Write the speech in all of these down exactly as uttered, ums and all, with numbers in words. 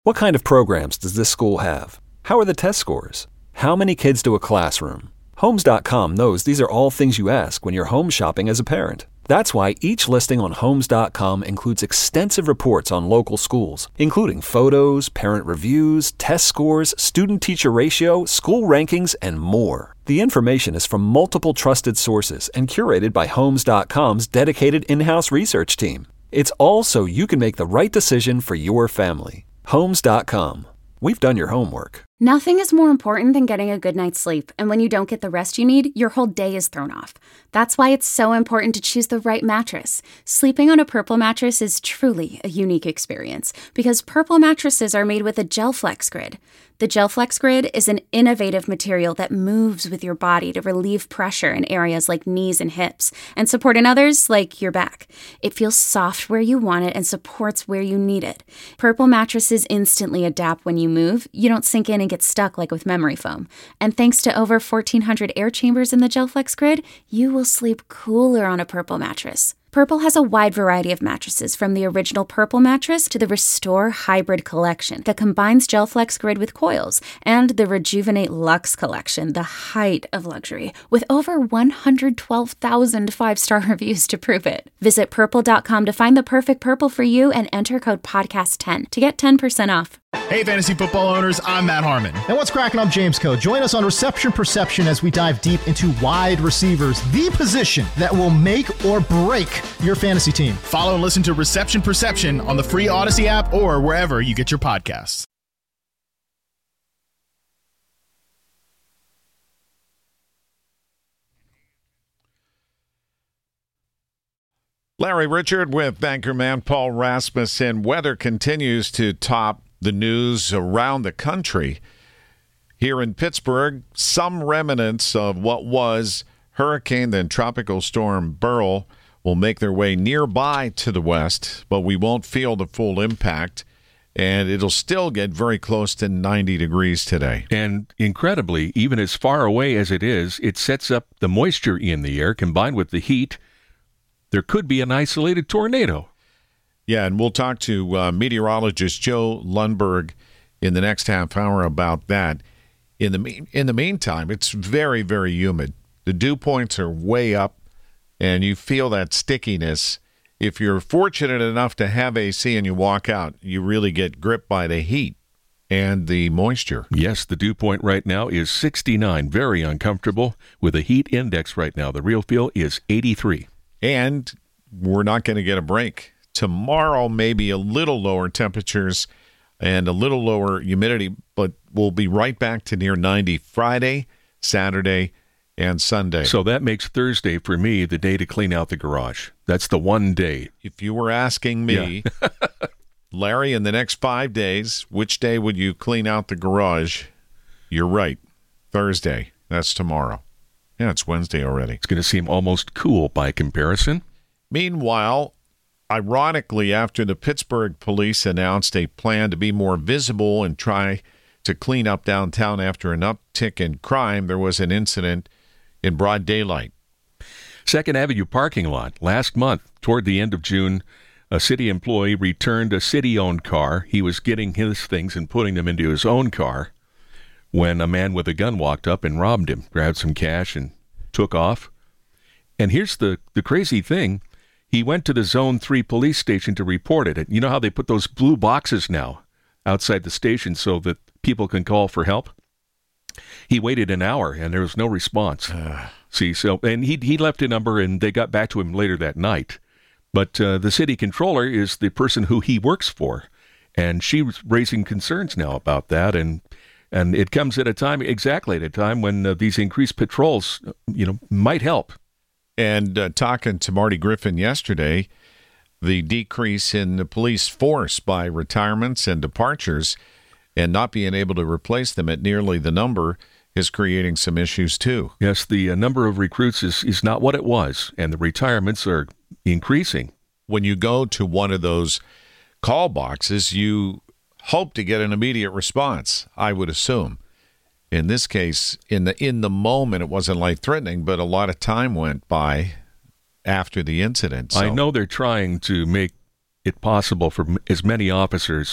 What kind of programs does this school have? How are the test scores? How many kids do a classroom? Homes dot com knows these are all things you ask when you're home shopping as a parent. That's why each listing on Homes dot com includes extensive reports on local schools, including photos, parent reviews, test scores, student-teacher ratio, school rankings, and more. The information is from multiple trusted sources and curated by Homes dot com's dedicated in-house research team. It's all so you can make the right decision for your family. Homes dot com. We've done your homework. Nothing is more important than getting a good night's sleep, and when you don't get the rest you need, your whole day is thrown off. That's why it's so important to choose the right mattress. Sleeping on a Purple mattress is truly a unique experience, because Purple mattresses are made with a GelFlex Grid. The GelFlex Grid is an innovative material that moves with your body to relieve pressure in areas like knees and hips, and support in others like your back. It feels soft where you want it and supports where you need it. Purple mattresses instantly adapt when you move. You don't sink in and get stuck like with memory foam. And thanks to over fourteen hundred air chambers in the GelFlex Grid, you will sleep cooler on a Purple mattress. Purple has a wide variety of mattresses, from the original Purple mattress to the Restore Hybrid collection that combines GelFlex Grid with coils, and the Rejuvenate Luxe collection, the height of luxury, with over one hundred twelve thousand five-star reviews to prove it. Visit purple dot com to find the perfect Purple for you and enter code podcast ten to get ten percent off. Hey, fantasy football owners, I'm Matt Harmon. And what's cracking? I'm James Coe. Join us on Reception Perception as we dive deep into wide receivers, the position that will make or break your fantasy team. Follow and listen to Reception Perception on the free Odyssey app or wherever you get your podcasts. Larry Richard with Anchorman Paul Rasmussen. Weather continues to top the news around the country. Here in Pittsburgh, some remnants of what was Hurricane, then Tropical Storm Beryl, will make their way nearby to the west, but we won't feel the full impact, and it'll still get very close to ninety degrees today. And incredibly, even as far away as it is, it sets up the moisture in the air combined with the heat. There could be an isolated tornado. Yeah, and we'll talk to uh, meteorologist Joe Lundberg in the next half hour about that. In the me- in the meantime, it's very, very humid. The dew points are way up, and you feel that stickiness. If you're fortunate enough to have A C and you walk out, you really get gripped by the heat and the moisture. Yes, the dew point right now is sixty-nine, very uncomfortable. With a heat index right now, the real feel is eighty-three. And we're not going to get a break. Tomorrow, maybe a little lower temperatures and a little lower humidity, but we'll be right back to near ninety Friday, Saturday, and Sunday. So that makes Thursday, for me, the day to clean out the garage. That's the one day. If you were asking me, yeah. Larry, in the next five days, which day would you clean out the garage? You're right. Thursday. That's tomorrow. Yeah, it's Wednesday already. It's going to seem almost cool by comparison. Meanwhile, ironically, after the Pittsburgh police announced a plan to be more visible and try to clean up downtown after an uptick in crime, there was an incident in broad daylight. Second Avenue parking lot. Last month, toward the end of June, a city employee returned a city-owned car. He was getting his things and putting them into his own car when a man with a gun walked up and robbed him, grabbed some cash, and took off. And here's the, the crazy thing. He went to the Zone three police station to report it. You know how they put those blue boxes now outside the station so that people can call for help? He waited an hour, and there was no response. Uh. See, so and he he left a number, and they got back to him later that night. But uh, the city controller is the person who he works for, and she was raising concerns now about that, and and it comes at a time, exactly at a time when uh, these increased patrols, you know, might help. And uh, talking to Marty Griffin yesterday, the decrease in the police force by retirements and departures and not being able to replace them at nearly the number is creating some issues too. Yes, the uh, number of recruits is, is not what it was, and the retirements are increasing. When you go to one of those call boxes, you hope to get an immediate response, I would assume. In this case, in the in the moment, it wasn't life-threatening, but a lot of time went by after the incident. So. I know they're trying to make it possible for as many officers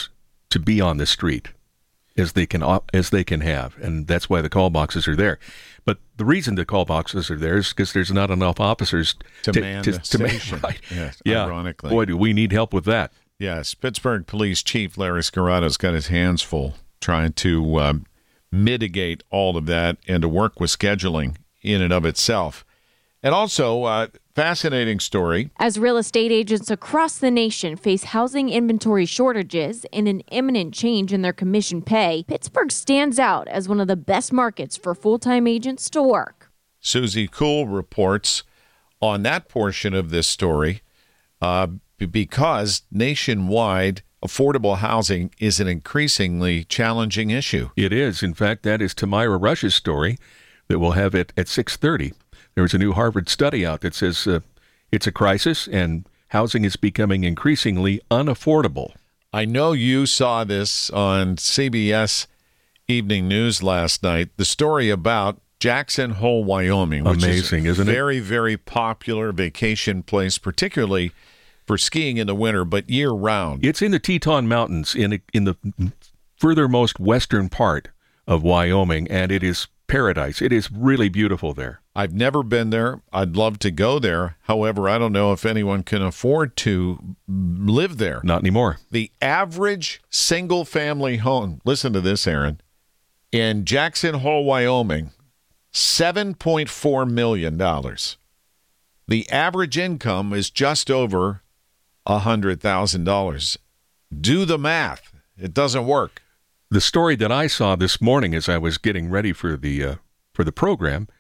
to be on the street as they can as they can have, and that's why the call boxes are there. But the reason the call boxes are there is because there's not enough officers to, to man to, the to man, station. right. Yes, yeah. Ironically, boy, do we need help with that. Yes, Pittsburgh Police Chief Larry Scarato's got his hands full trying to um, mitigate all of that and to work with scheduling in and of itself. And also, uh, fascinating story. As real estate agents across the nation face housing inventory shortages and an imminent change in their commission pay, Pittsburgh stands out as one of the best markets for full-time agents to work. Susie Kuhl reports on that portion of this story uh, because nationwide affordable housing is an increasingly challenging issue. It is. In fact, that is Tamira Rush's story that we'll have it at six thirty. There was a new Harvard study out that says uh, it's a crisis and housing is becoming increasingly unaffordable. I know you saw this on C B S Evening News last night, the story about Jackson Hole, Wyoming, which Amazing, is a isn't it? very, very popular vacation place, particularly for skiing in the winter, but year-round. It's in the Teton Mountains in in the furthermost western part of Wyoming, and it is paradise. It is really beautiful there. I've never been there. I'd love to go there. However, I don't know if anyone can afford to live there. Not anymore. The average single-family home, listen to this, Aaron, in Jackson Hole, Wyoming, seven point four million dollars. The average income is just over one hundred thousand dollars. Do the math. It doesn't work. The story that I saw this morning as I was getting ready for the uh, for the program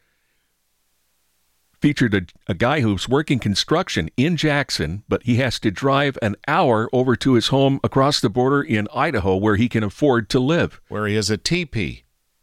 featured a, a guy who's working construction in Jackson, but he has to drive an hour over to his home across the border in Idaho where he can afford to live. Where he has a teepee.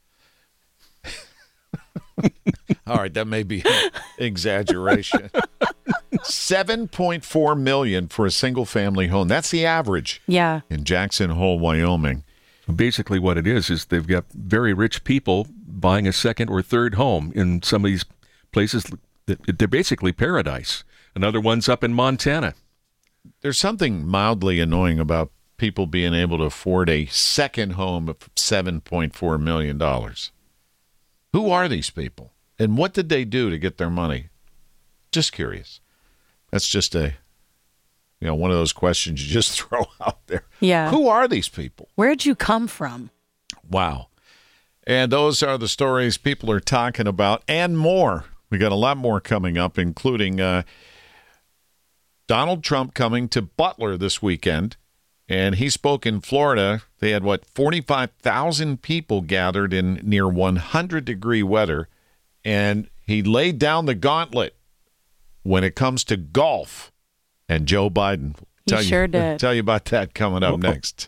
All right, that may be an exaggeration. seven point four million dollars for a single-family home. That's the average. Yeah. In Jackson Hole, Wyoming. Basically what it is is they've got very rich people buying a second or third home in some of these places. They're basically paradise. Another one's up in Montana. There's something mildly annoying about people being able to afford a second home of seven point four million dollars. Who are these people? And what did they do to get their money? Just curious. That's just a, you know, one of those questions you just throw out there. Yeah. Who are these people? Where'd you come from? Wow. And those are the stories people are talking about and more. We got a lot more coming up, including uh, Donald Trump coming to Butler this weekend. And he spoke in Florida. They had, what, forty-five thousand people gathered in near one hundred degree weather. And he laid down the gauntlet when it comes to golf. And Joe Biden. He Tell sure you, did. Tell you about that coming up next.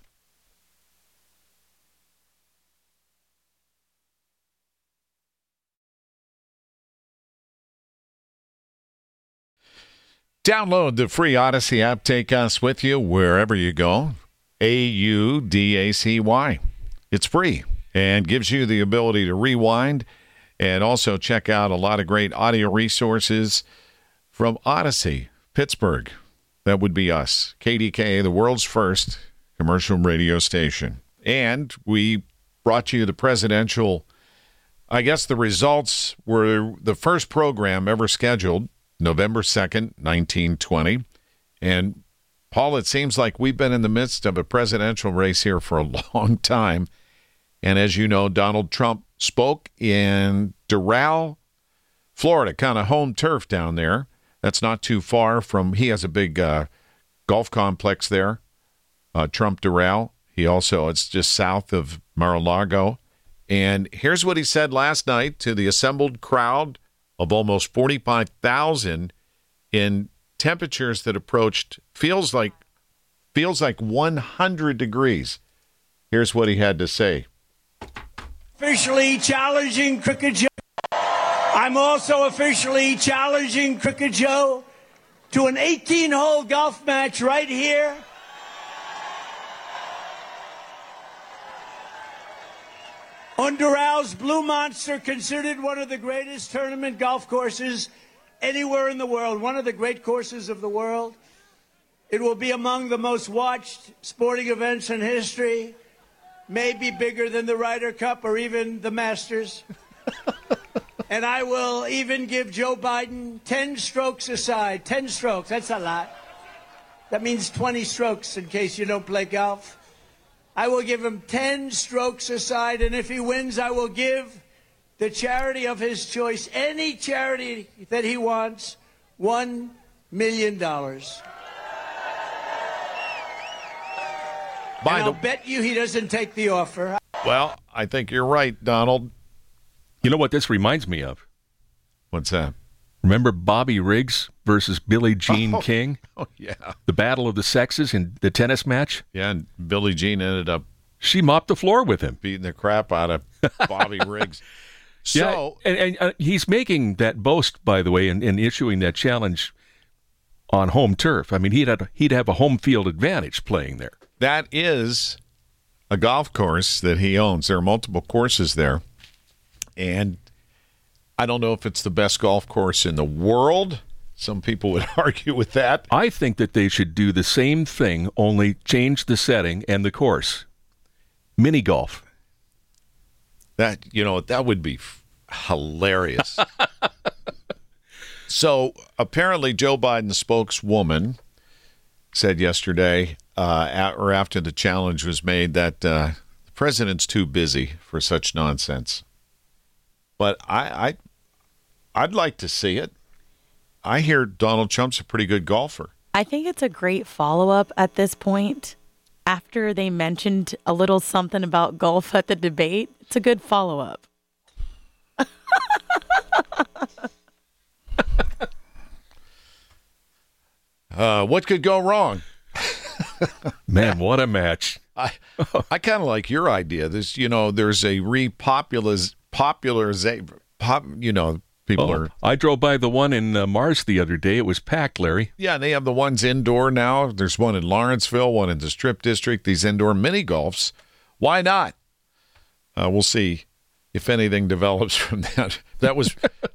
Download the free Odyssey app. Take us with you wherever you go. A U D A C Y. It's free and gives you the ability to rewind and also check out a lot of great audio resources from Odyssey, Pittsburgh. That would be us. K D K A, the world's first commercial radio station. And we brought you the presidential, I guess the results were the first program ever scheduled, November second, nineteen twenty. And, Paul, it seems like we've been in the midst of a presidential race here for a long time. And as you know, Donald Trump spoke in Doral, Florida, kind of home turf down there. That's not too far from, he has a big uh, golf complex there, uh, Trump Doral. He also, it's just south of Mar-a-Lago. And here's what he said last night to the assembled crowd of almost forty-five thousand in temperatures that approached, feels like, feels like one hundred degrees. Here's what he had to say. Officially challenging Crooked Joe. I'm also officially challenging Crooked Joe to an eighteen-hole golf match right here. On Doral's Blue Monster, considered one of the greatest tournament golf courses anywhere in the world, one of the great courses of the world. It will be among the most watched sporting events in history, maybe bigger than the Ryder Cup or even the Masters. And I will even give Joe Biden ten strokes aside. ten strokes, that's a lot. That means twenty strokes in case you don't play golf. I will give him ten strokes aside, and if he wins, I will give the charity of his choice, any charity that he wants, one million dollars. And I'll bet you he doesn't take the offer. Well, I think you're right, Donald. You know what this reminds me of? What's that? Remember Bobby Riggs versus Billie Jean oh, King? Oh, yeah. The battle of the sexes in the tennis match? Yeah, and Billie Jean ended up... She mopped the floor with him. Beating the crap out of Bobby Riggs. So, yeah, and, and uh, he's making that boast, by the way, and in, in issuing that challenge on home turf. I mean, he'd have, he'd have a home field advantage playing there. That is a golf course that he owns. There are multiple courses there. And I don't know if it's the best golf course in the world. Some people would argue with that. I think that they should do the same thing, only change the setting and the course. Mini golf. That, you know, that would be f- hilarious. So apparently Joe Biden's spokeswoman said yesterday, uh, at, or after the challenge was made, that uh, the president's too busy for such nonsense. But I, I, I'd like to see it. I hear Donald Trump's a pretty good golfer. I think it's a great follow-up at this point. After they mentioned a little something about golf at the debate, it's a good follow-up. uh, what could go wrong? Man, what a match. I I kind of like your idea. There's, you know, there's a repopulariz popularization, pop, you know, people oh, are. I drove by the one in uh, Mars the other day. It was packed, Larry. Yeah, and they have the ones indoor now. There's one in Lawrenceville, one in the Strip District, these indoor mini golfs. Why not? Uh, we'll see if anything develops from that. That was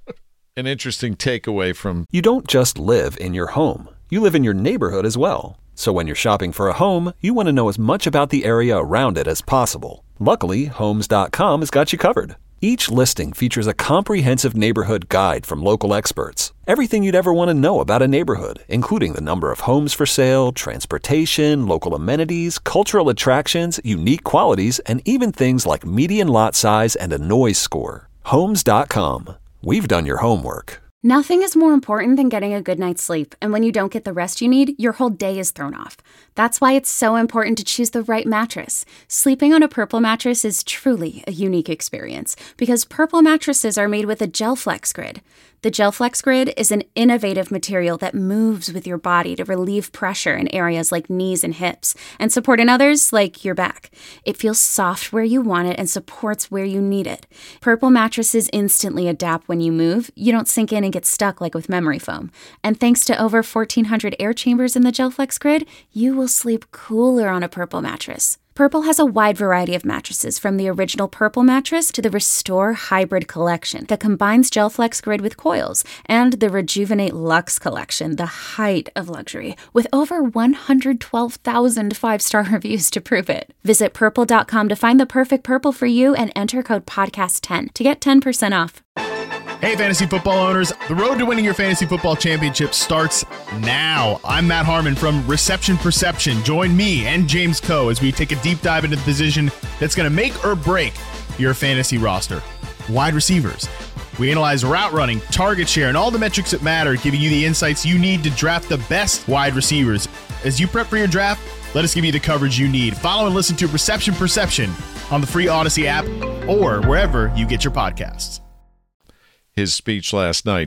an interesting takeaway from. You don't just live in your home. You live in your neighborhood as well. So when you're shopping for a home, you want to know as much about the area around it as possible. Luckily, Homes dot com has got you covered. Each listing features a comprehensive neighborhood guide from local experts. Everything you'd ever want to know about a neighborhood, including the number of homes for sale, transportation, local amenities, cultural attractions, unique qualities, and even things like median lot size and a noise score. Homes dot com. We've done your homework. Nothing is more important than getting a good night's sleep, and when you don't get the rest you need, your whole day is thrown off. That's why it's so important to choose the right mattress. Sleeping on a Purple mattress is truly a unique experience because Purple mattresses are made with a GelFlex Grid. The GelFlex Grid is an innovative material that moves with your body to relieve pressure in areas like knees and hips and support in others like your back. It feels soft where you want it and supports where you need it. Purple mattresses instantly adapt when you move. You don't sink in and get stuck like with memory foam. And thanks to over fourteen hundred air chambers in the GelFlex Grid, you will sleep cooler on a Purple mattress. Purple has a wide variety of mattresses, from the original Purple mattress to the Restore Hybrid collection that combines GelFlex Grid with coils, and the Rejuvenate Luxe collection, the height of luxury, with over one hundred twelve thousand five-star reviews to prove it. Visit purple dot com to find the perfect Purple for you and enter code podcast ten to get ten percent off. Hey, fantasy football owners, the road to winning your fantasy football championship starts now. I'm Matt Harmon from Reception Perception. Join me and James Coe as we take a deep dive into the position that's going to make or break your fantasy roster. Wide receivers. We analyze route running, target share, and all the metrics that matter, giving you the insights you need to draft the best wide receivers. As you prep for your draft, let us give you the coverage you need. Follow and listen to Reception Perception on the free Odyssey app or wherever you get your podcasts. His speech last night.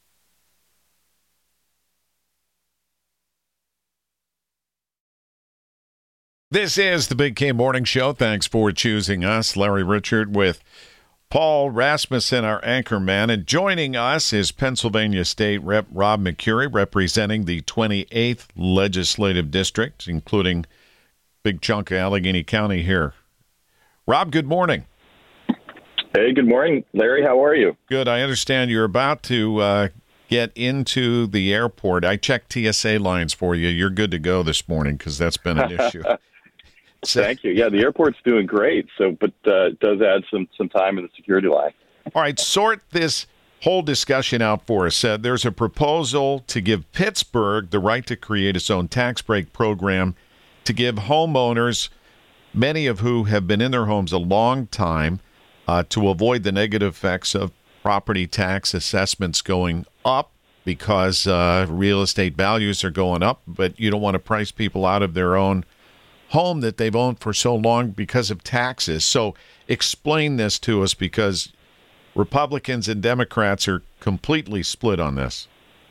This is the Big K Morning Show. Thanks for choosing us. Larry Richard with Paul Rasmussen, our anchor man. And joining us is Pennsylvania State Rep Rob McCreary, representing the twenty-eighth Legislative District, including a big chunk of Allegheny County here. Rob, good morning. Hey, good morning, Larry. How are you? Good. I understand you're about to uh, get into the airport. I checked T S A lines for you. You're good to go this morning because that's been an issue. So, thank you. Yeah, the airport's doing great. So, but uh, it does add some some time in the security line. All right, sort this whole discussion out for us. Uh, there's a proposal to give Pittsburgh the right to create its own tax break program to give homeowners, many of who have been in their homes a long time, uh, to avoid the negative effects of property tax assessments going up because uh, real estate values are going up, but you don't want to price people out of their own home that they've owned for so long because of taxes. So explain this to us, because Republicans and Democrats are completely split on this.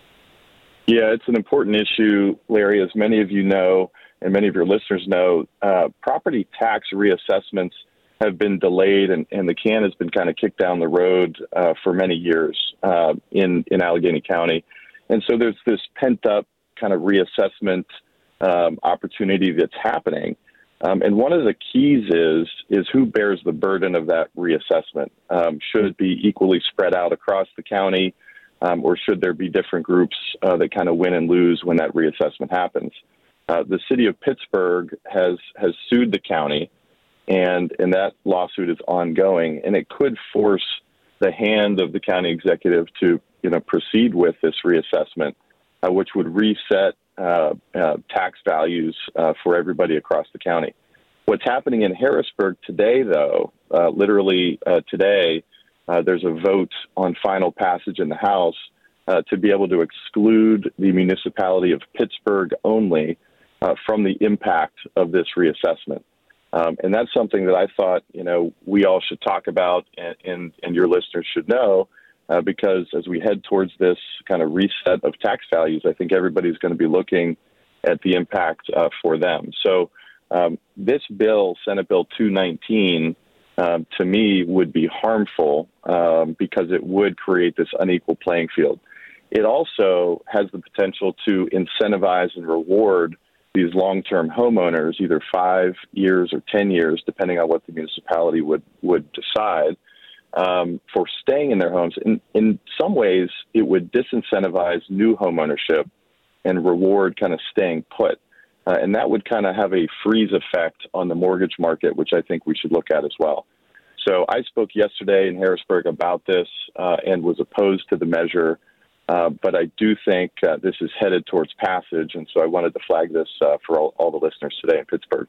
Yeah, it's an important issue, Larry. As many of you know, and many of your listeners know, uh, property tax reassessments have been delayed, and, and the can has been kind of kicked down the road uh, for many years uh, in, in Allegheny County. And so there's this pent-up kind of reassessment um, opportunity that's happening. Um, and one of the keys is is who bears the burden of that reassessment. Um, should it be equally spread out across the county, um, or should there be different groups uh, that kind of win and lose when that reassessment happens? Uh, the city of Pittsburgh has has sued the county, and and that lawsuit is ongoing, and it could force the hand of the county executive to you know proceed with this reassessment, uh, which would reset Uh, uh, tax values uh, for everybody across the county. What's happening in Harrisburg today, though, uh, literally uh, today, uh, there's a vote on final passage in the House uh, to be able to exclude the municipality of Pittsburgh only uh, from the impact of this reassessment. Um, and that's something that I thought, you know, we all should talk about, and, and, and your listeners should know. Uh, because as we head towards this kind of reset of tax values, I think everybody's going to be looking at the impact uh, for them. So um, this bill, Senate Bill two nineteen, um, to me would be harmful um, because it would create this unequal playing field. It also has the potential to incentivize and reward these long-term homeowners, either five years or ten years, depending on what the municipality would, would decide, Um, for staying in their homes. In, in some ways, it would disincentivize new home ownership and reward kind of staying put. Uh, and that would kind of have a freeze effect on the mortgage market, which I think we should look at as well. So I spoke yesterday in Harrisburg about this uh, and was opposed to the measure. Uh, but I do think uh, this is headed towards passage. And so I wanted to flag this uh, for all, all the listeners today in Pittsburgh.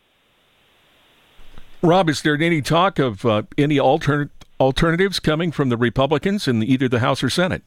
Rob, is there any talk of uh, any alternate alternatives coming from the Republicans in either the House or Senate?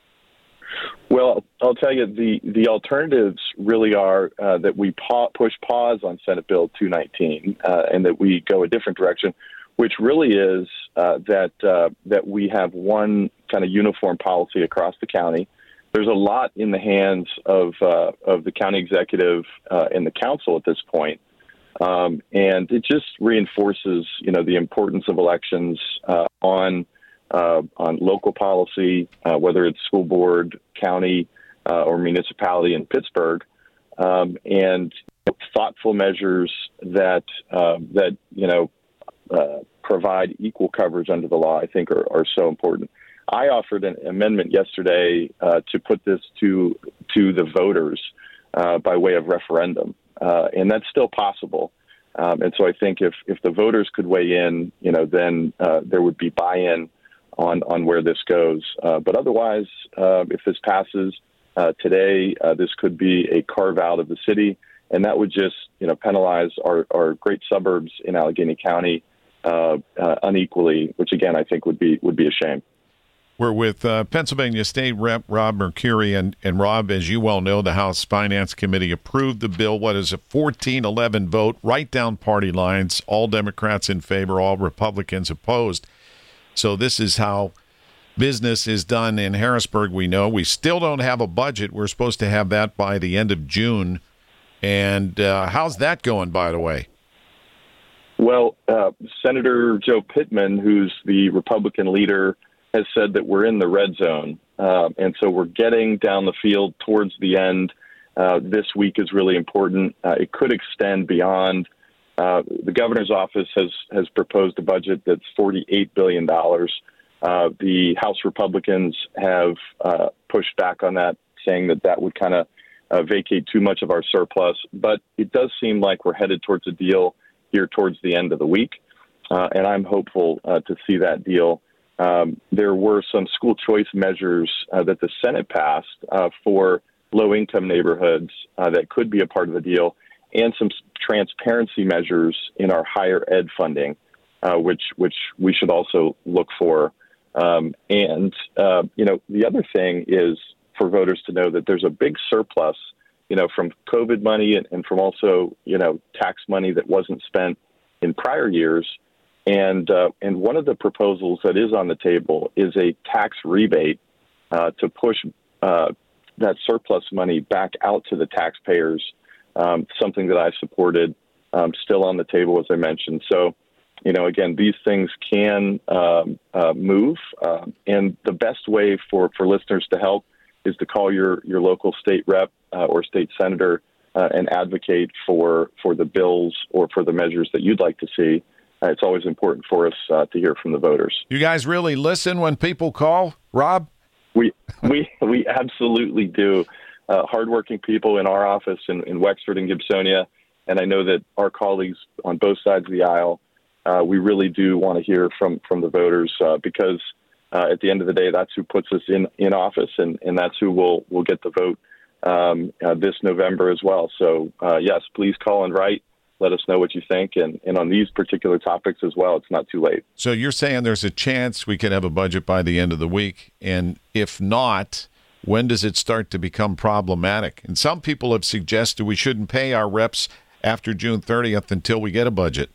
Well, I'll tell you, the, the alternatives really are uh, that we pa- push pause on Senate Bill two nineteen uh, and that we go a different direction, which really is uh, that uh, that we have one kind of uniform policy across the county. There's a lot in the hands of uh, of the county executive uh, and the council at this point. Um, and it just reinforces, you know, the importance of elections uh, on uh, on local policy, uh, whether it's school board, county, uh, or municipality in Pittsburgh, um, and thoughtful measures that uh, that you know uh, provide equal coverage under the law, I think, are, are so important. I offered an amendment yesterday uh, to put this to to the voters uh, by way of referendum. Uh, and that's still possible. Um, and so I think if, if the voters could weigh in, you know, then uh, there would be buy-in on, on where this goes. Uh, but otherwise, uh, if this passes uh, today, uh, this could be a carve-out of the city, and that would just, you know, penalize our, our great suburbs in Allegheny County uh, uh, unequally, which, again, I think would be would be a shame. We're with uh, Pennsylvania State Rep Rob Mercuri, and, and Rob, as you well know, the House Finance Committee approved the bill. What is a fourteen eleven vote, right down party lines, all Democrats in favor, all Republicans opposed. So this is how business is done in Harrisburg, we know. We still don't have a budget. We're supposed to have that by the end of June. And uh, how's that going, by the way? Well, uh, Senator Joe Pittman, who's the Republican leader, has said that we're in the red zone. Uh, and so we're getting down the field towards the end. Uh, this week is really important. Uh, it could extend beyond. Uh, the governor's office has, has proposed a budget that's forty-eight billion dollars. Uh, the House Republicans have uh, pushed back on that, saying that that would kind of uh, vacate too much of our surplus. But it does seem like we're headed towards a deal here towards the end of the week, uh, and I'm hopeful uh, to see that deal. Um, there were some school choice measures uh, that the Senate passed uh, for low-income neighborhoods uh, that could be a part of the deal, and some transparency measures in our higher ed funding, uh, which which we should also look for. Um, and, uh, you know, the other thing is for voters to know that there's a big surplus, you know, from COVID money and, and from also, you know, tax money that wasn't spent in prior years. And uh, and one of the proposals that is on the table is a tax rebate uh, to push uh, that surplus money back out to the taxpayers, um, something that I supported, um, still on the table, as I mentioned. So, you know, again, these things can um, uh, move. Uh, and the best way for, for listeners to help is to call your, your local state rep uh, or state senator uh, and advocate for, for the bills or for the measures that you'd like to see. Uh, it's always important for us uh, to hear from the voters. You guys really listen when people call, Rob? We we we absolutely do. Uh, hardworking people in our office in, in Wexford and Gibsonia, and I know that our colleagues on both sides of the aisle, uh, we really do want to hear from, from the voters uh, because uh, at the end of the day, that's who puts us in, in office, and, and that's who will will get the vote um, uh, this November as well. So, uh, yes, please call and write. Let us know what you think. And, and on these particular topics as well, it's not too late. So you're saying there's a chance we could have a budget by the end of the week. And if not, when does it start to become problematic? And some people have suggested we shouldn't pay our reps after June thirtieth until we get a budget.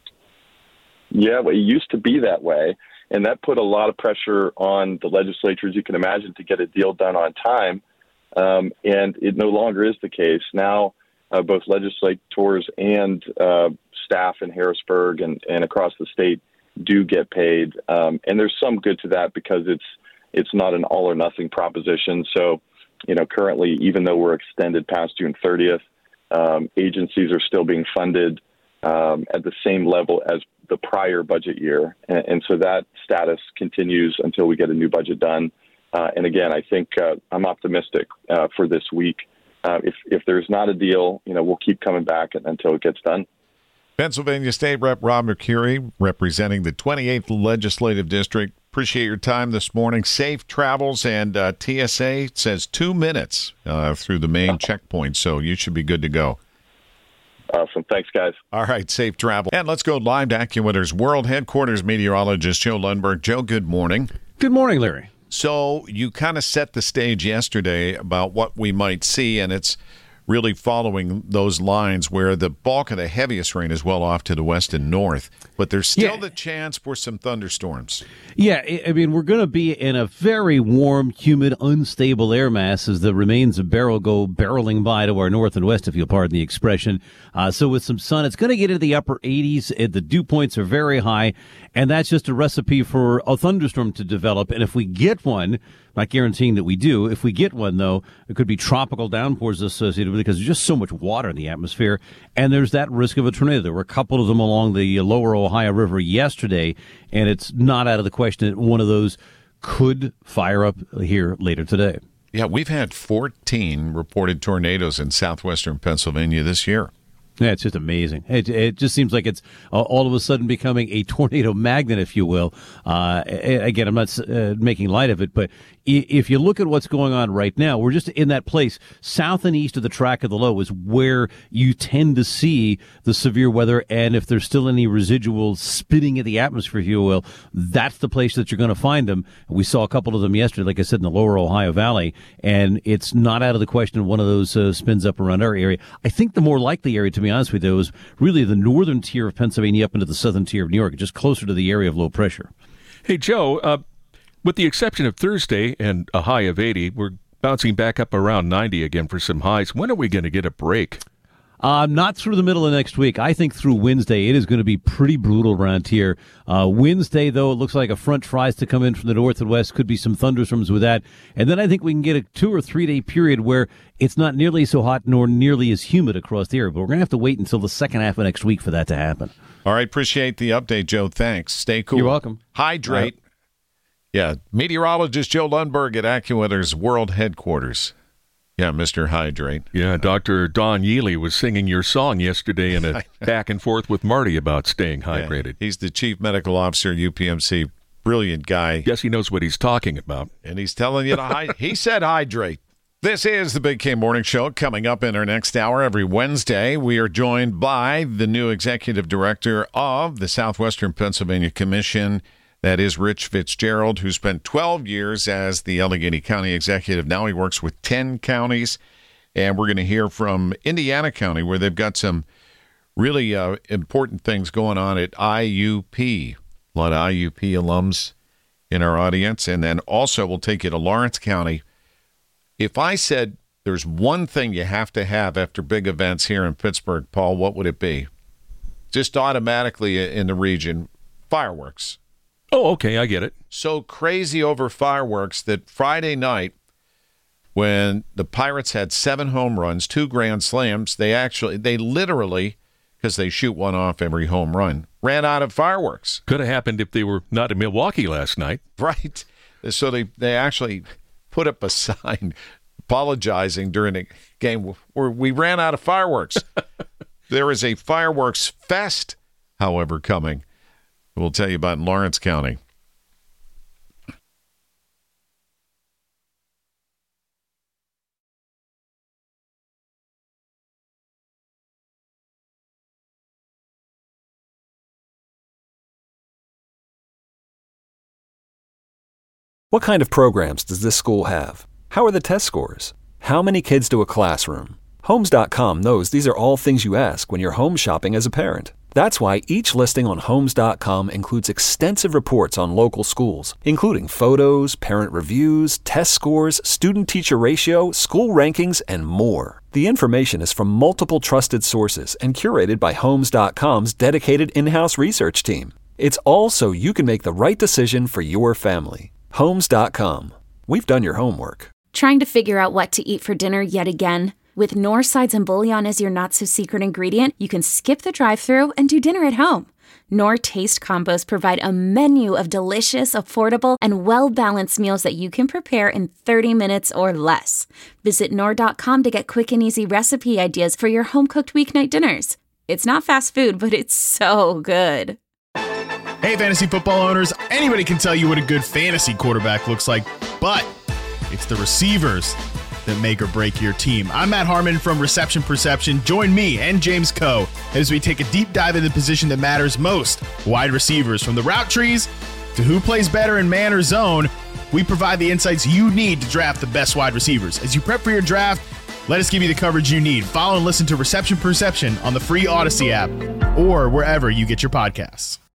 Yeah, well, it used to be that way. And that put a lot of pressure on the legislature, as you can imagine, to get a deal done on time. Um, and it no longer is the case. Now, Uh, both legislators and uh, staff in Harrisburg and, and across the state do get paid. Um, and there's some good to that because it's it's not an all or nothing proposition. So, you know, currently, even though we're extended past June thirtieth, um, agencies are still being funded um, at the same level as the prior budget year. And, and so that status continues until we get a new budget done. Uh, and again, I think uh, I'm optimistic uh, for this week. Uh, if if there's not a deal, you know, we'll keep coming back until it gets done. Pennsylvania State Rep Rob McCreary, representing the twenty-eighth Legislative District. Appreciate your time this morning. Safe travels, and uh, T S A says two minutes uh, through the main checkpoint, so you should be good to go. Awesome. Thanks, guys. All right, safe travel. And let's go live to AccuWeather's World Headquarters meteorologist Joe Lundberg. Joe, good morning. Good morning, Larry. So you kind of set the stage yesterday about what we might see, and it's really following those lines where the bulk of the heaviest rain is well off to the west and north, but there's still yeah. the chance for some thunderstorms. Yeah, I mean, we're going to be in a very warm, humid, unstable air mass as the remains of Beryl go barreling by to our north and west, if you'll pardon the expression. Uh, so with some sun, it's going to get into the upper eighties. The dew points are very high, and that's just a recipe for a thunderstorm to develop. And if we get one, not guaranteeing that we do. If we get one, though, it could be tropical downpours associated with it because there's just so much water in the atmosphere, and there's that risk of a tornado. There were a couple of them along the lower Ohio River yesterday, and it's not out of the question that one of those could fire up here later today. Yeah, we've had fourteen reported tornadoes in southwestern Pennsylvania this year. Yeah, it's just amazing. It, it just seems like it's uh, all of a sudden becoming a tornado magnet, if you will. Uh, again, I'm not uh, making light of it, but if you look at what's going on right now, we're just in that place. South and east of the track of the low is where you tend to see the severe weather, and if there's still any residual spinning in the atmosphere, if you will, that's the place that you're going to find them. We saw a couple of them yesterday, like I said, in the lower Ohio Valley, and it's not out of the question one of those uh, spins up around our area. I think the more likely area, to be honest with you, is really the northern tier of Pennsylvania up into the southern tier of New York, just closer to the area of low pressure. Hey, Joe, uh, with the exception of Thursday and a high of eighty, we're bouncing back up around ninety again for some highs. When are we going to get a break? Uh, not through the middle of next week. I think through Wednesday, it is going to be pretty brutal around here. Uh, Wednesday, though, it looks like a front tries to come in from the north and west. Could be some thunderstorms with that. And then I think we can get a two or three day period where it's not nearly so hot nor nearly as humid across the area. But we're going to have to wait until the second half of next week for that to happen. All right. Appreciate the update, Joe. Thanks. Stay cool. You're welcome. Hydrate. Yeah, meteorologist Joe Lundberg at AccuWeather's world headquarters. Yeah, Mister Hydrate. Yeah, Doctor Don Yealy was singing your song yesterday in a back and forth with Marty about staying hydrated. Yeah, he's the chief medical officer at U P M C. Brilliant guy. Guess he knows what he's talking about. And he's telling you to hydrate. He said hydrate. This is the Big K Morning Show. Coming up in our next hour every Wednesday, we are joined by the new executive director of the Southwestern Pennsylvania Commission. That is Rich Fitzgerald, who spent twelve years as the Allegheny County executive. Now he works with ten counties. And we're going to hear from Indiana County, where they've got some really uh, important things going on at I U P. A lot of I U P alums in our audience. And then also we'll take you to Lawrence County. If I said there's one thing you have to have after big events here in Pittsburgh, Paul, what would it be? Just automatically in the region, fireworks. Oh, okay, I get it. So crazy over fireworks that Friday night, when the Pirates had seven home runs, two grand slams, they actually, they literally, because they shoot one off every home run, ran out of fireworks. Could have happened if they were not in Milwaukee last night. Right. So they, they actually put up a sign apologizing during a game where we ran out of fireworks. There is a fireworks fest, however, coming. We'll tell you about in Lawrence County. What kind of programs does this school have? How are the test scores? How many kids do a classroom? Homes dot com knows these are all things you ask when you're home shopping as a parent. That's why each listing on Homes dot com includes extensive reports on local schools, including photos, parent reviews, test scores, student-teacher ratio, school rankings, and more. The information is from multiple trusted sources and curated by Homes dot com's dedicated in-house research team. It's all so you can make the right decision for your family. Homes dot com. We've done your homework. Trying to figure out what to eat for dinner yet again? With Knorr sides and bouillon as your not-so-secret ingredient, you can skip the drive-thru and do dinner at home. Knorr Taste Combos provide a menu of delicious, affordable, and well-balanced meals that you can prepare in thirty minutes or less. Visit Knorr dot com to get quick and easy recipe ideas for your home-cooked weeknight dinners. It's not fast food, but it's so good. Hey, fantasy football owners, anybody can tell you what a good fantasy quarterback looks like, but it's the receivers that make or break your team. I'm Matt Harmon from Reception Perception. Join me and James Coe as we take a deep dive into the position that matters most, wide receivers. From the route trees to who plays better in man or zone, we provide the insights you need to draft the best wide receivers. As you prep for your draft, let us give you the coverage you need. Follow and listen to Reception Perception on the free Odyssey app or wherever you get your podcasts.